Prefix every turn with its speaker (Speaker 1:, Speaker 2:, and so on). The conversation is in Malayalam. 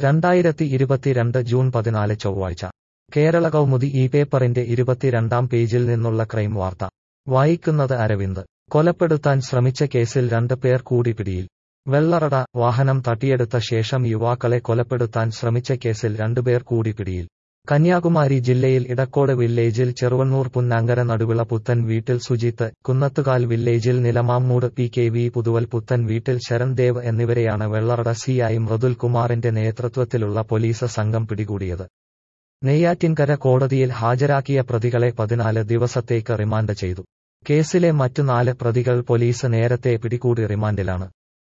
Speaker 1: 2022 ജൂൺ 14 ചൊവ്വാഴ്ച കേരള കൗമുദി ഈ പേപ്പറിന്റെ 22-ാം പേജിൽ നിന്നുള്ള ക്രൈം വാർത്ത വായിക്കുന്നത് അരവിന്ദ്. കൊലപ്പെടുത്താൻ ശ്രമിച്ച കേസിൽ 2 പേർ കൂടി പിടിയിൽ. വെള്ളറട വാഹനം തട്ടിയെടുത്ത ശേഷം യുവാക്കളെ കൊലപ്പെടുത്താൻ ശ്രമിച്ച കേസിൽ 2 പേർ കൂടി പിടിയിൽ. കന്യാകുമാരി ജില്ലയിൽ ഇടക്കോട് വില്ലേജിൽ ചെറുവണ്ണൂർ പുന്നാങ്കര നടുവിള പുത്തൻ വീട്ടിൽ സുജിത്ത്, കുന്നത്തുകാൽ വില്ലേജിൽ നിലമാമ്മൂട് PKV പുതുവൽ പുത്തൻ വീട്ടിൽ ശരൺ ദേവ് എന്നിവരെയാണ് വെള്ളറട CI മൃദുൽ കുമാറിന്റെ നേതൃത്വത്തിലുള്ള പോലീസ് സംഘം പിടികൂടിയത്. നെയ്യാറ്റിൻകര കോടതിയിൽ ഹാജരാക്കിയ പ്രതികളെ 14 ദിവസത്തേക്ക് റിമാൻഡ് ചെയ്തു. കേസിലെ മറ്റു 4 പ്രതികൾ പോലീസ് നേരത്തെ പിടികൂടി റിമാൻഡിലാണ്.